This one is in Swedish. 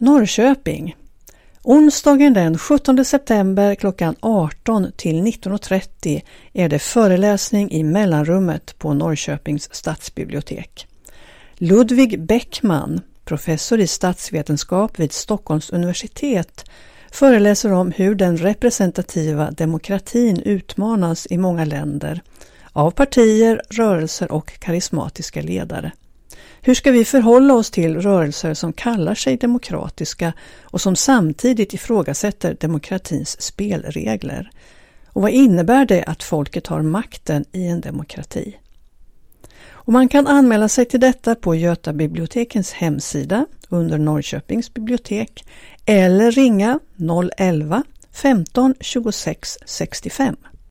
Norrköping. Onsdagen den 17 september klockan 18 till 19.30 är det föreläsning i mellanrummet på Norrköpings stadsbibliotek. Ludvig Bäckman, professor i statsvetenskap vid Stockholms universitet, föreläser om hur den representativa demokratin utmanas i många länder av partier, rörelser och karismatiska ledare. Hur ska vi förhålla oss till rörelser som kallar sig demokratiska och som samtidigt ifrågasätter demokratins spelregler? Och vad innebär det att folket har makten i en demokrati? Och man kan anmäla sig till detta på Götabibliotekens hemsida under Norrköpings bibliotek eller ringa 011 15 26 65.